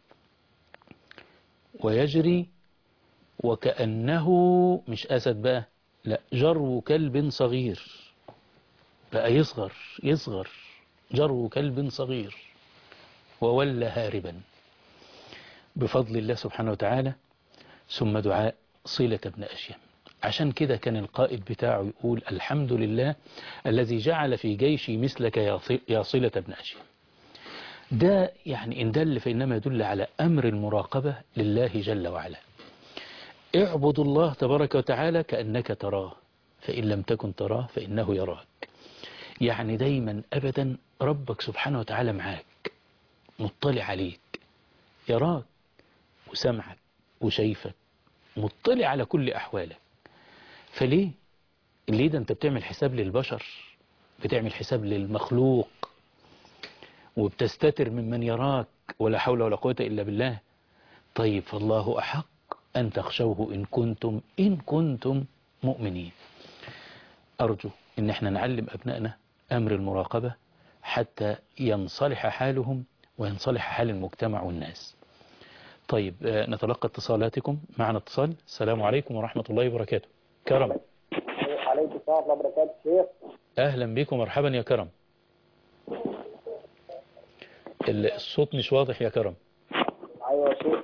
ويجري، وكأنه مش أسد بقى، لا، جرو كلب صغير بقى، يصغر جرو كلب صغير، وولى هاربا بفضل الله سبحانه وتعالى. ثم دعاء صلة بن أشيم. عشان كده كان القائد بتاعه يقول: الحمد لله الذي جعل في جيشي مثلك يا صلة بن أشيم. ده يعني إن دل فإنما يدل على أمر المراقبة لله جل وعلا. اعبد الله تبارك وتعالى كأنك تراه، فإن لم تكن تراه فإنه يراك. يعني دايما أبدا ربك سبحانه وتعالى معاك، مطلع عليك، يراك وسمعك وشايفك، مطلع على كل أحوالك. فليه ده أنت بتعمل حساب للبشر، بتعمل حساب للمخلوق، وبتستتر ممن يراك، ولا حول ولا قوة إلا بالله. طيب فالله أحق أن تخشوه إن كنتم مؤمنين. أرجو إن احنا نعلم أبنائنا أمر المراقبة حتى ينصلح حالهم وينصلح حال المجتمع والناس. طيب نتلقى اتصالاتكم. معنا اتصال. السلام عليكم ورحمة الله وبركاته. كرم. عليكم السلام ورحمة الله وبركاته شيخ. أهلا بكم مرحبا يا كرم. الصوت مش واضح يا كرم. أيوة يا شيخ.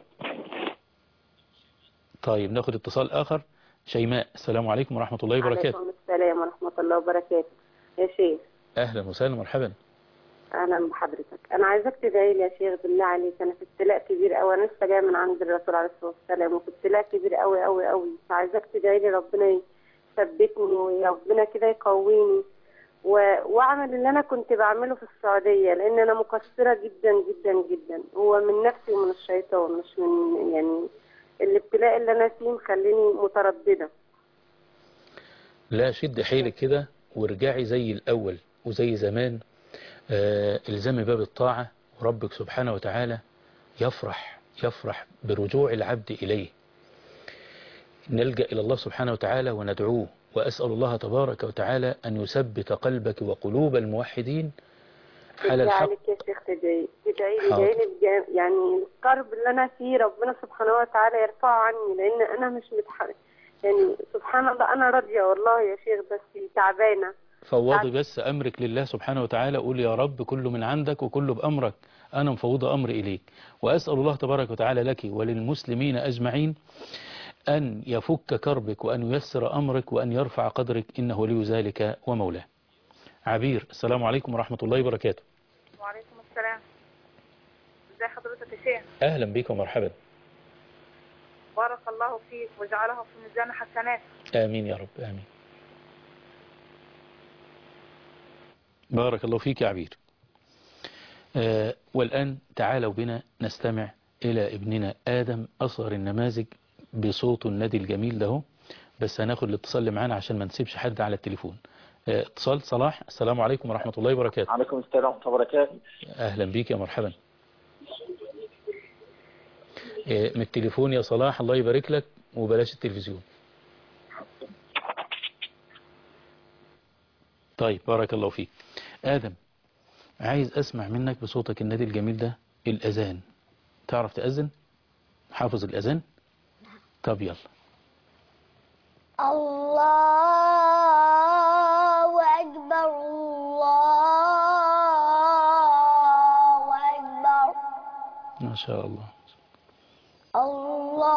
طيب ناخد اتصال آخر. شيماء. السلام عليكم ورحمة الله وبركاته. وعليكم السلام ورحمة الله وبركاته يا شيخ. أهلا وسهلا مرحبا. أهلا بحضرتك. أنا عايزاك تدعي لي يا شيخ بالله عليك. أنا في ابتلاء كبير قوي. أنا لسه جاية من عند الرسول عليه الصلاة والسلام وفي ابتلاء كبير قوي قوي قوي. فعايزاك تدعي لي ربنا يثبتني وربنا كده يقويني وأعمل اللي أنا كنت بعمله في السعودية، لأن أنا مقصرة جدا جدا جدا. هو من نفسي ومن الشيطان، مش من يعني الابتلاء اللي أنا فيه مخليني مترددة. لا شد حيلك كده وارجعي زي الأول وزي زمان. الزمي باب الطاعة وربك سبحانه وتعالى يفرح برجوع العبد إليه. نلجأ إلى الله سبحانه وتعالى وندعوه، وأسأل الله تبارك وتعالى أن يثبت قلبك وقلوب الموحدين على الحق. عليك يا شيخ تدعي لي يعني القرب اللي أنا فيه ربنا سبحانه وتعالى يرفعه عني، لأن أنا مش يعني سبحان الله أنا راضية والله يا شيخ، بس تعبانة. فوضي بس أمرك لله سبحانه وتعالى. قول يا رب كله من عندك وكله بأمرك، أنا مفوضة أمري إليك. وأسأل الله تبارك وتعالى لك وللمسلمين أجمعين أن يفك كربك وأن ييسر أمرك وأن يرفع قدرك، إنه ولي ذلك ومولاه. عبير. السلام عليكم ورحمة الله وبركاته. وعليكم السلام. ازي حضرتك يا شيخ؟ أهلا بك ومرحبا. بارك الله فيك وجعله في ميزان حسنات. آمين يا رب آمين. بارك الله فيك يا عبير. والآن تعالوا بنا نستمع إلى ابننا آدم أصغر النماذج بصوت النادي الجميل ده. بس هناخد الاتصال اللي معانا عشان ما نسيبش حد على التليفون. اتصال صلاح. السلام عليكم ورحمة الله وبركاته. عليكم السلام ورحمة الله وبركاته. أهلا بيك يا مرحبا. من التليفون يا صلاح، الله يبارك لك، وبلاش التلفزيون. طيب بارك الله فيك. آدم، عايز أسمع منك بصوتك النادي الجميل ده الأذان. تعرف تأذن؟ حافظ الأذان؟ طب يلا. الله أكبر الله أكبر. ما شاء الله. الله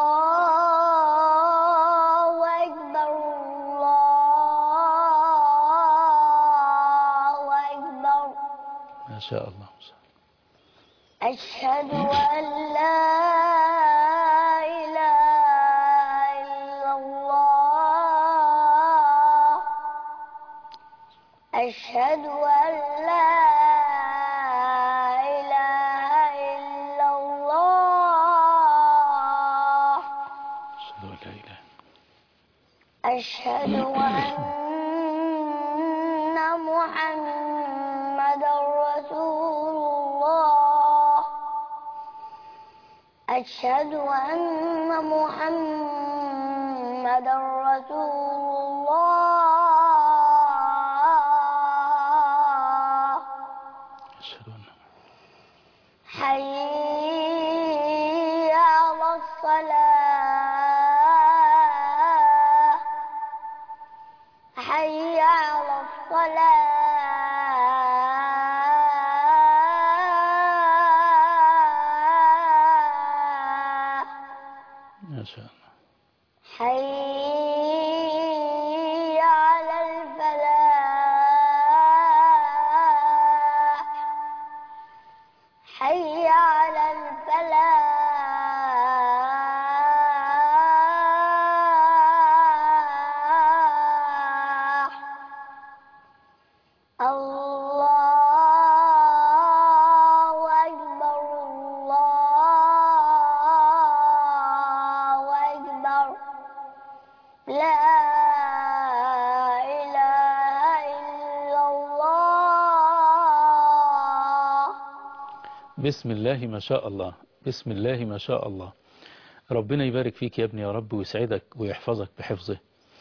أكبر الله أكبر. ما شاء الله. أشهد أن لا إله إلا الله. أشهد أن لا إله إلا الله. أشهد أن لا إله. أشهد أن محمدا رسول الله. أشهد أن محمدا رسول الله. أشهد أن حي على الصلاة. حي على الصلاة. ما شاء الله. حي على الفلاح. حي على الفلاح. الله أكبر الله أكبر. لا إله إلا الله. بسم الله ما شاء الله. بسم الله ما شاء الله. ربنا يبارك فيك يا ابني يا رب ويسعدك ويحفظك بحفظه.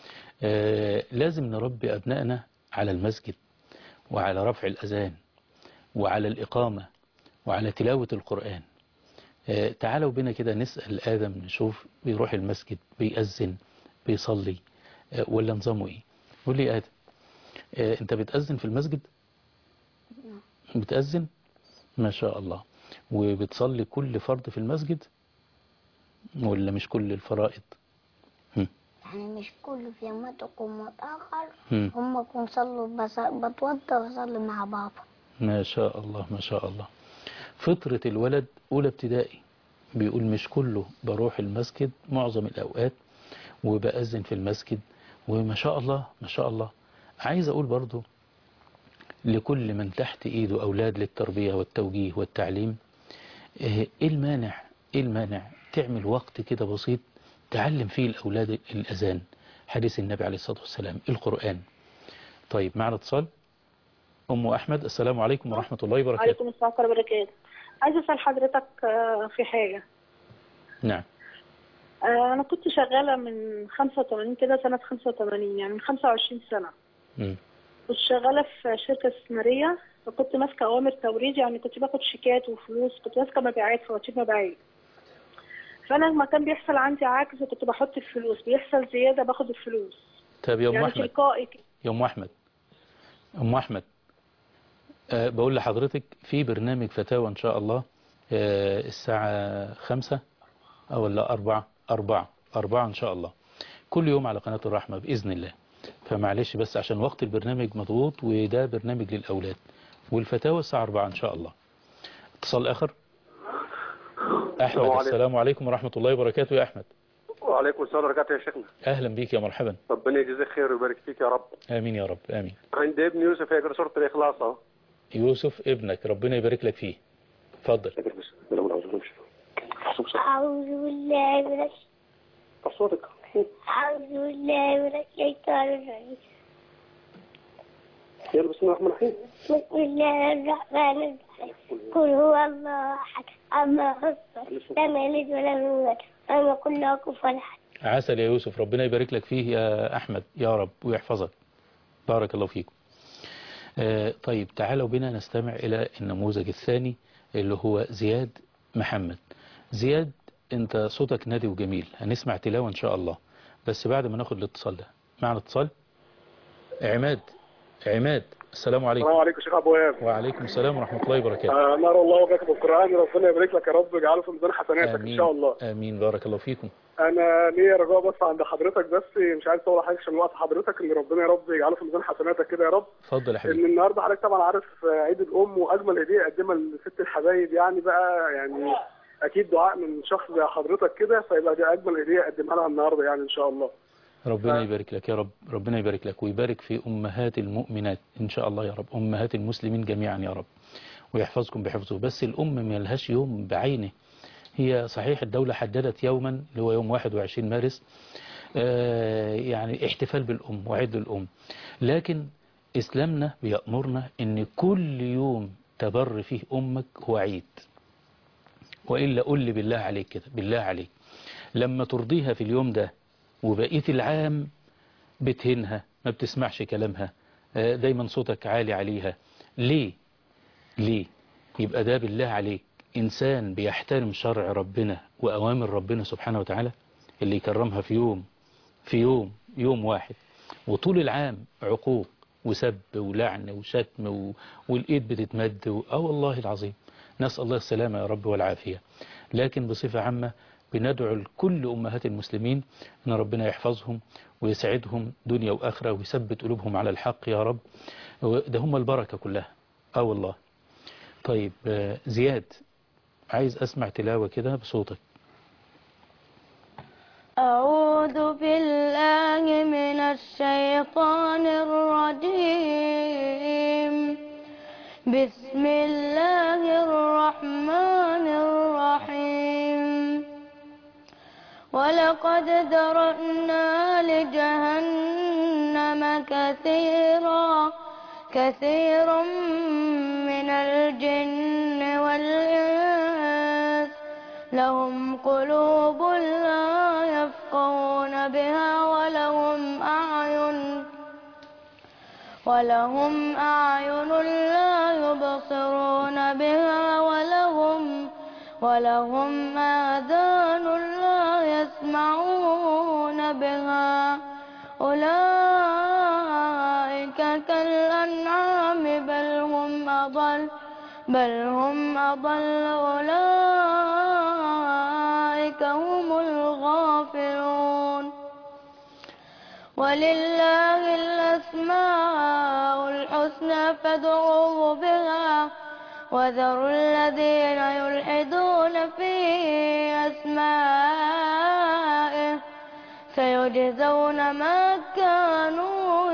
لازم نربي أبنائنا على المسجد وعلى رفع الأذان وعلى الإقامة وعلى تلاوة القرآن. تعالوا بنا كده نسأل آدم نشوف بيروح المسجد بيأذن بيصلي ولا نظامه إيه؟ قول لي آدم، أنت بتأذن في المسجد؟ بتأذن؟ ما شاء الله. وبتصلي كل فرض في المسجد ولا مش كل الفرائض؟ يعني مش كله، في يوم تقوم متأخر هم يكون صلوا، بس بتوضى وصلي مع بابا. ما شاء الله ما شاء الله. فطرة الولد أولى ابتدائي بيقول مش كله بروح المسجد معظم الأوقات وبأذن في المسجد، وما شاء الله ما شاء الله. عايز أقول برضو لكل من تحت إيده أولاد للتربية والتوجيه والتعليم، إيه المانع تعمل وقت كده بسيط تعلم فيه الأولاد الأذان، حديث النبي عليه الصلاة والسلام، القرآن. طيب معنا اتصال. أم أحمد، السلام عليكم ورحمة الله وبركاته. وعليكم السلام ورحمة الله وبركاته. عايز أسأل حضرتك في حاجة. نعم. أنا كنت شغالة من 85 كده، سنة 85 يعني من 25 سنة. كنت شغالة في شركة استثمارية، فكنت ماسكة أوامر توريد، يعني كنت باخد شيكات وفلوس، كنت ماسكة مبيعات، فواتير مبيعات. فأنا لما كان بيحصل عندي عجز كنت بحط الفلوس، بيحصل زيادة باخد الفلوس. طب يا أم يعني أحمد، تلقائي كده. يا أم أحمد بقول لحضرتك في برنامج فتاوى إن شاء الله الساعة 5 أو ولا 4 إن شاء الله كل يوم على قناة الرحمة بإذن الله. فمعلش بس عشان وقت البرنامج مضغوط، وده برنامج للأولاد، والفتاوى الساعة 4 إن شاء الله. اتصال آخر. أحمد، السلام عليكم ورحمة الله وبركاته. يا أحمد. وعليكم السلام ورحمة الله يا شيخنا. أهلا بيك يا مرحبا. ربنا يجزيك خير ويبارك فيك يا رب. آمين يا رب آمين. عندي ابن يوسف يقرأ سورة الإخلاص اهو. يوسف ابنك، ربنا يبارك لك فيه. اتفضل. أعوذ بالله من صوتك. أعوذ بالله من الشيطان الرجيم. يلا بسم الله الرحمن الرحيم. بسم الله الرحمن الرحيم. قل هو الله أحد أما خص لم يلد ولم يولد ولم يكن له كفوا أحد. عسل يا يوسف، ربنا يبارك لك فيه يا أحمد يا رب ويحفظك. بارك الله فيكم. طيب تعالوا بنا نستمع إلى النموذج الثاني اللي هو زياد محمد. زياد انت صوتك نادي وجميل، هنسمع تلاوة ان شاء الله، بس بعد ما ناخد الاتصال ده. معنا اتصال. عماد، السلام عليكم. السلام عليكم شيخ ابو ايهاب. وعليكم السلام ورحمة الله وبركاته. نار الله وجهك بالقرآن، ربنا يبارك لك يا رب ويجعله في ميزان حسناتك ان شاء الله. امين بارك الله فيكم. انا ليا رجاء بس عند حضرتك، بس مش عايز اطول حاجه عشان وقت حضرتك، ان ربنا يا رب يجعله في ميزان حسناتك كده يا رب. اتفضل يا حبيبي. ان النهارده حضرتك طبعا عارف عيد الام، واجمل هديه اقدمها لست الحبايب يعني بقى، يعني اكيد دعاء من شخص زي حضرتك كده، فيبقى دي اجمل هديه اقدمها لها النهارده يعني ان شاء الله. ربنا يبارك لك يا رب، ربنا يبارك لك ويبارك في أمهات المؤمنات إن شاء الله يا رب، أمهات المسلمين جميعا يا رب، ويحفظكم بحفظه. بس الأم ما لهاش يوم بعينه، هي صحيح الدولة حددت يوما اللي هو يوم 21 مارس يعني احتفال بالأم وعيد الأم، لكن إسلامنا بيأمرنا إن كل يوم تبر فيه أمك هو عيد. وإلا قل لي بالله عليك كده، بالله عليك لما ترضيها في اليوم ده وبقية العام بتهنها ما بتسمعش كلامها، دايما صوتك عالي عليها، ليه؟ يبقى ده بالله عليك إنسان بيحترم شرع ربنا وأوامر ربنا سبحانه وتعالى، اللي يكرمها في يوم واحد، وطول العام عقوق وسب ولعن وشتم والإيد بتتمد والله العظيم نسأل الله السلامة يا رب والعافية. لكن بصفة عامة بندعو لكل أمهات المسلمين أن ربنا يحفظهم ويسعدهم دنيا وآخرة ويثبت قلوبهم على الحق يا رب، ده هم البركة كلها. والله. طيب زياد، عايز أسمع تلاوة كده بصوتك. أعوذ بالله من الشيطان الرجيم. بسم الله الرحمن الرحيم. ولقد ذرأنا لجهنم كثيرا من الجن والإنس لهم قلوب لا يفقهون بها ولهم أعين لا يبصرون بها ولهم آذان لا يسمعون بها أولئك كالأنعام بل هم أضل أولئك هم الغافلون ولله الأسماء الحسنى فادعوه بها وذروا الذين يلحدون في أسمائه سيجزون ما كانوا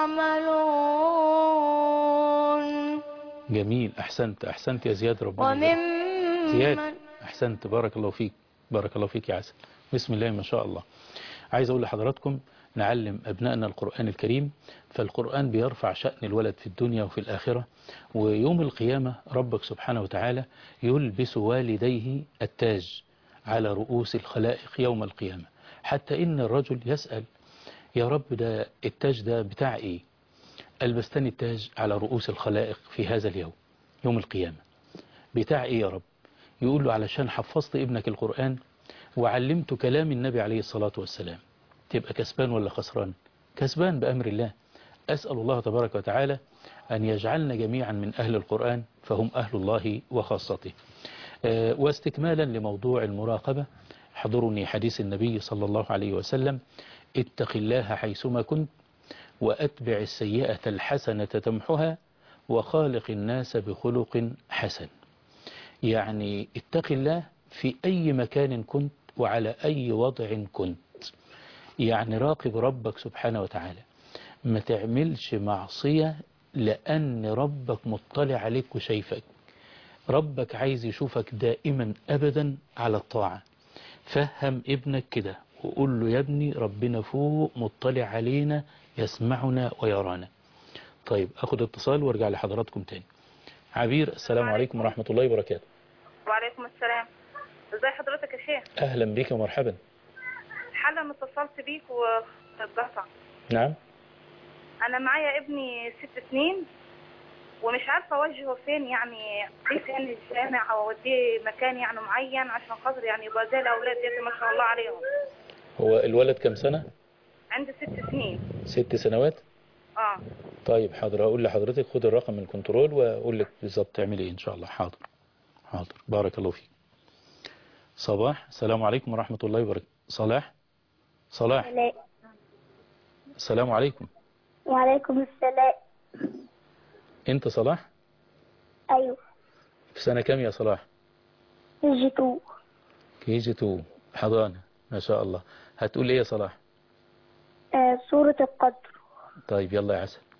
يعملون. جميل، أحسنت يا زياد، ربنا زياد أحسنت، بارك الله فيك يا عسل، بسم الله ما شاء الله. عايز أقول لحضراتكم نعلم أبنائنا القرآن الكريم، فالقرآن بيرفع شأن الولد في الدنيا وفي الآخرة، ويوم القيامة ربك سبحانه وتعالى يلبس والديه التاج على رؤوس الخلائق يوم القيامة، حتى إن الرجل يسأل يا رب ده التاج ده بتاع إيه؟ ألبستني التاج على رؤوس الخلائق في هذا اليوم يوم القيامة، بتاع إيه يا رب؟ يقول له علشان حفظت ابنك القرآن وعلمت كلام النبي عليه الصلاة والسلام. تبقى كسبان ولا خسران؟ كسبان بأمر الله. أسأل الله تبارك وتعالى أن يجعلنا جميعا من أهل القرآن فهم أهل الله وخاصته. واستكمالا لموضوع المراقبة، حضرني حديث النبي صلى الله عليه وسلم: اتق الله حيثما كنت وأتبع السيئة الحسنة تمحها وخالق الناس بخلق حسن. يعني اتق الله في أي مكان كنت وعلى أي وضع كنت، يعني راقب ربك سبحانه وتعالى، ما تعملش معصية لأن ربك مطلع عليك وشايفك. ربك عايز يشوفك دائما أبدا على الطاعة. فهم ابنك كده وقول له يا ابني ربنا فوق مطلع علينا يسمعنا ويرانا. طيب أخذ اتصال وارجع لحضراتكم تاني. عبير، السلام عليكم ورحمة الله وبركاته. وعليكم السلام. ازي حضرتك يا شيخ؟ أهلا بك ومرحبا. حالا اتصلت بيك واتقطع. نعم. انا معايا ابني 6 سنين ومش عارفه اوجهه فين، يعني اوديه فين الجامع او اوديه مكان يعني معين عشان خاطر يعني يبقى زي الاولاد دي ما شاء الله عليهم. هو الولد كم سنة؟ عنده 6 سنين. 6 سنوات؟ طيب حاضر، هقول لحضرتك خد الرقم من الكنترول واقول لك بالظبط تعملي ايه ان شاء الله. حاضر بارك الله فيك. صباح، السلام عليكم ورحمة الله وبركاته. صلاح. السلام عليكم. وعليكم السلام. انت صلاح؟ ايوه. في سنة كام يا صلاح؟ كي جي 2 حضانة، ما شاء الله. هتقول ايه يا صلاح؟ سورة القدر. طيب يلا يا عسل.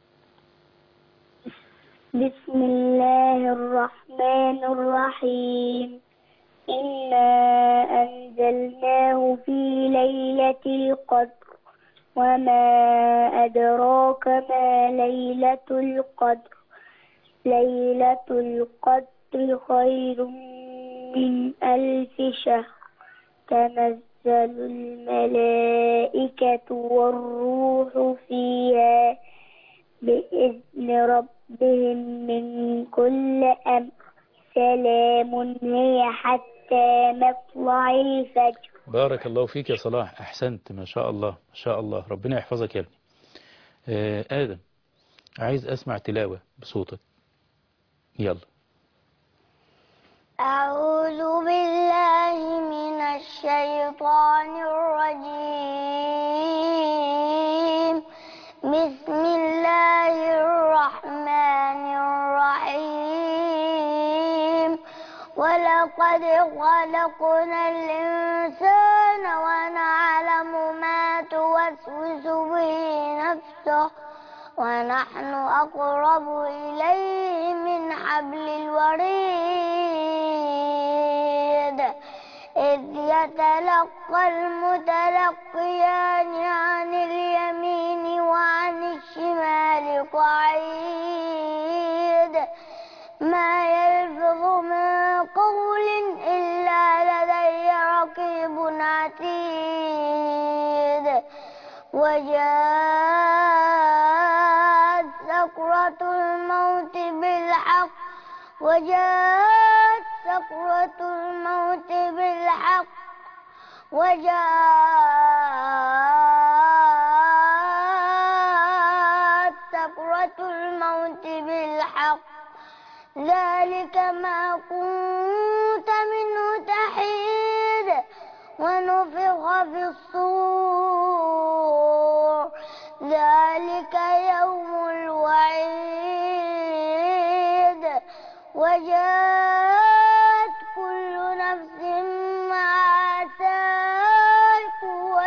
بسم الله الرحمن الرحيم. إنا أنزلناه في ليلة القدر وما أدراك ما ليلة القدر. ليلة القدر خير من 1000 شهر. تنزل الملائكة والروح فيها بإذن ربهم من كل أمر. سلام هي حتى مطلع الفجر. بارك الله فيك يا صلاح، أحسنت ما شاء الله ما شاء الله، ربنا يحفظك يا ابني. آدم، عايز أسمع تلاوة بصوتك، يلا. أعوذ بالله من الشيطان الرجيم. بسم الله الرحمن الرحيم. ولقد خلقنا الإنسان ونعلم ما توسوس به نفسه ونحن أقرب إليه من حبل الوريد. إذ يتلقى المتلقيان عن اليمين وعن الشمال قعيد. ما يلفظ من قول إلا لديه وجاءت سكرة الموت بالحق وجاءت سكرة الموت بالحق وجاءت سكرة الموت بالحق ذلك ما كنت منه تحيد ونفخ في الصور ذلك يوم الوعيد وجاءت كل نفس مع سائق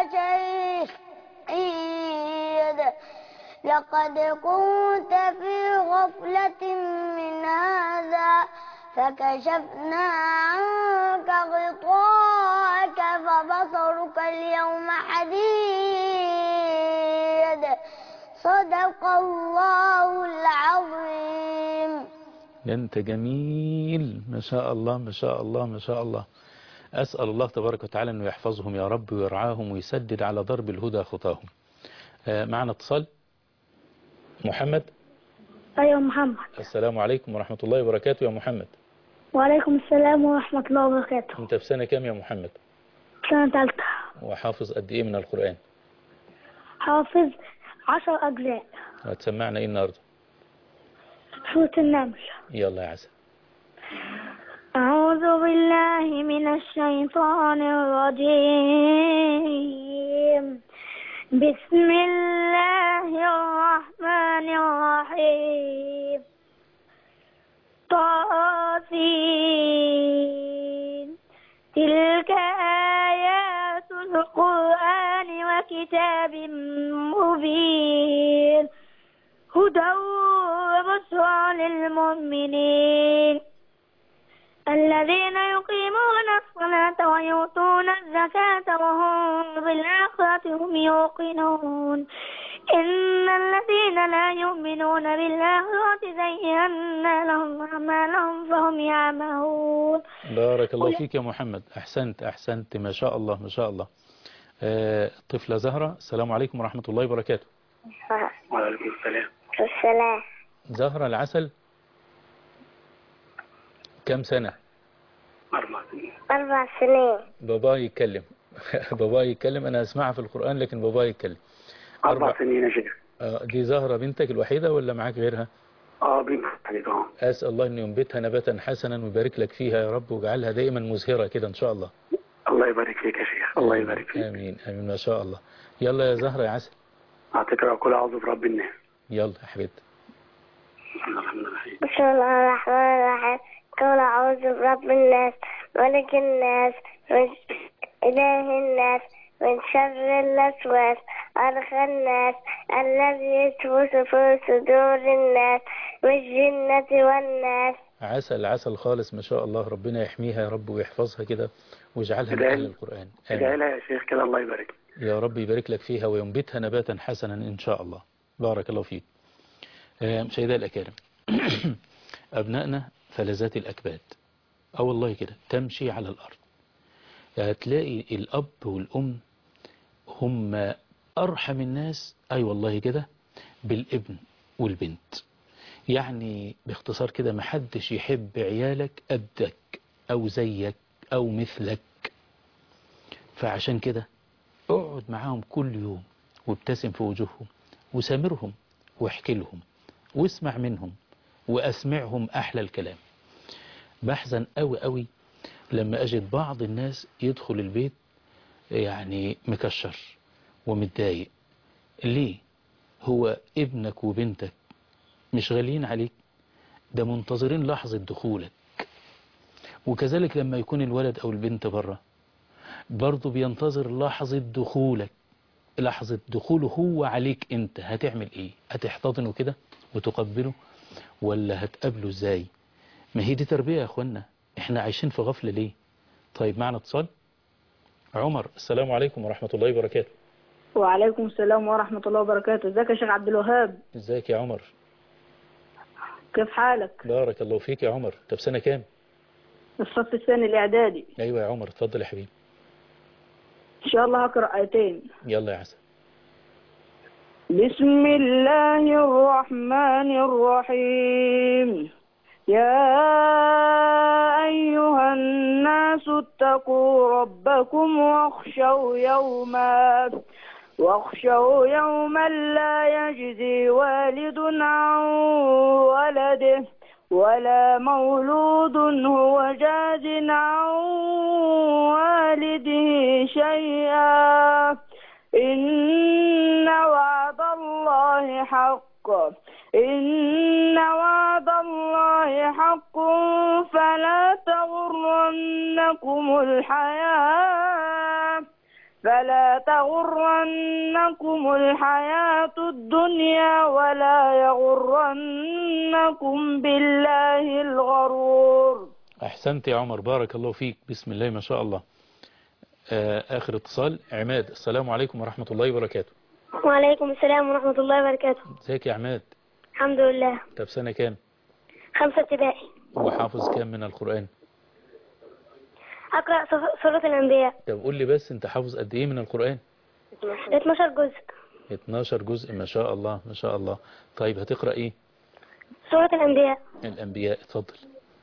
وشهيد لقد كنت في غفلة من هذا فكشفنا عنك غطاءك فبصرك اليوم حديد صدق الله العظيم. أنت جميل ما شاء الله ما شاء الله ما شاء الله. أسأل الله تبارك وتعالى أنه يحفظهم يا رب ويرعاهم ويسدد على ضرب الهدى خطاهم. معنا اتصال. محمد. أيوة محمد. السلام عليكم ورحمة الله وبركاته يا محمد. وعليكم السلام ورحمة الله وبركاته. أنت في سنة كام يا محمد؟ سنة ثالثة. وحافظ قد إيه من القرآن؟ حافظ 10 أجزاء. هتسمعنا إيه النهاردة؟ سورة النمل. يلا يا عسل. أعوذ بالله من الشيطان الرجيم. بسم الله الرحمن الرحيم. طاسين تلك آيات القرآن وكتاب مبين هدى وبشرى للمؤمنين الذين يقيمون الصلاة ويؤتون الزكاة وهم بالآخرة هم يوقنون إن الذين لا يؤمنون بالآخرة زينا لهم أعمالهم فهم يعمهون. بارك الله فيك يا محمد. أحسنت ما شاء الله ما شاء الله. طفلة زهرة. السلام عليكم ورحمة الله وبركاته. وعليكم السلام. زهرة العسل كم سنة؟ 4 سنين. بابا يتكلم بابا يتكلم. أنا أسمعها في القرآن لكن بابا يتكلم. 4 سنين يا شيخ. دي زهرة بنتك الوحيدة ولا معاك غيرها؟ بنتي. أسأل الله أن ينبتها نباتا حسنا ويبارك لك فيها يا رب ويجعلها دائما مزهرة كده إن شاء الله. الله يبارك فيك يا شيخ. الله يبارك فيك. آمين آمين ما شاء الله. يلا يا زهرة يا عسل. هتقرأ قل أعوذ برب الناس. يلا يا حبيبتي. بسم الله الرحمن الرحيم. قل أعوذ برب الناس ملك الناس من إله الناس من شر الوسواس الخناس الذي يوسوس في صدور الناس من الجنة والناس. عسل خالص ما شاء الله. ربنا يحميها يا رب ويحفظها كده ويجعلها من أهل القرآن. ادعي لها يا شيخ كده. الله يبارك يا رب يبارك لك فيها وينبتها نباتا حسنا إن شاء الله. بارك الله فيك. مشاهدينا الأكارم أبنائنا فلذات الأكباد والله كده تمشي على الأرض. هتلاقي الأب والأم هم أرحم الناس والله كده بالابن والبنت. يعني باختصار كده محدش يحب عيالك قدك أو زيك أو مثلك. فعشان كده اقعد معاهم كل يوم وابتسم في وجوههم وسامرهم واحكي لهم واسمع منهم وأسمعهم أحلى الكلام. بحزن قوي لما أجد بعض الناس يدخل البيت يعني مكشر ومتضايق. ليه؟ هو ابنك وبنتك مش غاليين عليك؟ ده منتظرين لحظة دخولك. وكذلك لما يكون الولد أو البنت بره برضو بينتظر لحظة دخولك. لحظة دخوله هو عليك انت هتعمل ايه؟ هتحتضنه كده وتقبله ولا هتقابله ازاي؟ ما هي دي تربية يا اخوانا. احنا عايشين في غفلة ليه؟ طيب معنا اتصال. عمر. السلام عليكم ورحمة الله وبركاته. وعليكم السلام ورحمة الله وبركاته. ازيك يا شيخ عبد الوهاب؟ ازيك يا عمر؟ كيف حالك؟ بارك الله فيك يا عمر. طب سنة كام؟ الصف الثاني الإعدادي. ايوه يا عمر اتفضل يا حبيبي. إن شاء الله هقرأ آيتين. يلا يا عسل. بسم الله الرحمن الرحيم. يا أيها الناس اتقوا ربكم واخشوا يوما لا يجزي والد عن ولده ولا مولود هو جاز عن والده شيئا إن وعد الله حق فلا تغرنكم الحياة الدنيا ولا يغرنكم بالله الغرور. أحسنت يا عمر، بارك الله فيك، بسم الله ما شاء الله. آخر اتصال عماد. السلام عليكم ورحمة الله وبركاته. وعليكم السلام ورحمة الله وبركاته. ازيك يا عماد؟ الحمد لله. طب سنة كام؟ 5 ابتدائي. وحافظ كام من القرآن؟ أقرأ سورة الأنبياء. طب قول لي بس، انت حافظ قد ايه من القرآن؟ 12 جزء. 12 جزء، ما شاء الله ما شاء الله. طيب هتقرأ ايه؟ سورة الأنبياء. الأنبياء، اتفضل.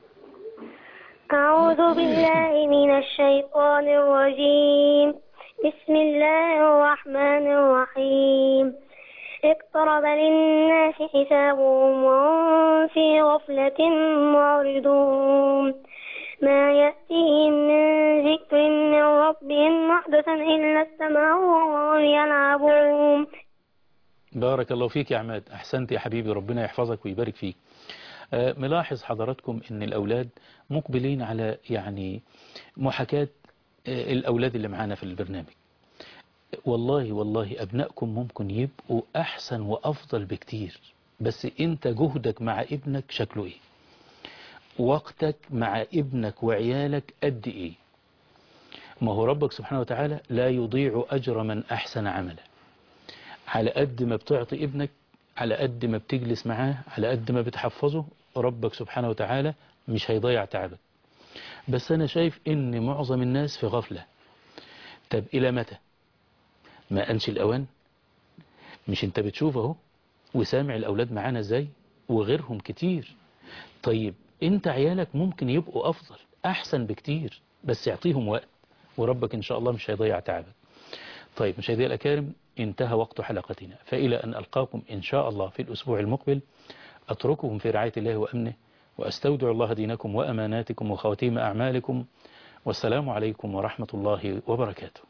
أعوذ بالله من الشيطان الرجيم. بسم الله الرحمن الرحيم. اقترب للناس حسابهم وهم في غفلة معرضون ما يأتيهم من ذكر من ربهم محدث إلا استمعوه وهم يلعبون. بارك الله فيك يا عماد، أحسنت يا حبيبي، ربنا يحفظك ويبارك فيك. ملاحظ حضراتكم ان الأولاد مقبلين على يعني محاكاة الأولاد اللي معانا في البرنامج. والله أبنائكم ممكن يبقوا أحسن وأفضل بكتير، بس أنت جهدك مع ابنك شكله إيه؟ وقتك مع ابنك وعيالك قد إيه؟ ما هو ربك سبحانه وتعالى لا يضيع أجر من أحسن عملا. على قد ما بتعطي ابنك، على قد ما بتجلس معاه، على قد ما بتحفظه، ربك سبحانه وتعالى مش هيضيع تعبك. بس أنا شايف إن معظم الناس في غفلة. طب إلى متى؟ ما أنش الأوان؟ مش أنت بتشوف أهو وسامع الأولاد معانا إزاي وغيرهم كتير. طيب أنت عيالك ممكن يبقوا أفضل أحسن بكتير، بس يعطيهم وقت وربك إن شاء الله مش هيضيع تعبك. طيب مشاهدي الأكارم، انتهى وقت حلقتنا، فإلى أن ألقاكم إن شاء الله في الأسبوع المقبل، أترككم في رعاية الله وأمنه، وأستودع الله دينكم وأماناتكم وخواتيم أعمالكم، والسلام عليكم ورحمة الله وبركاته.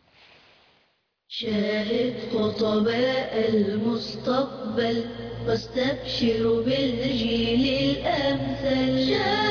شاهد خطباء المستقبل واستبشروا بالجيل الأمثل.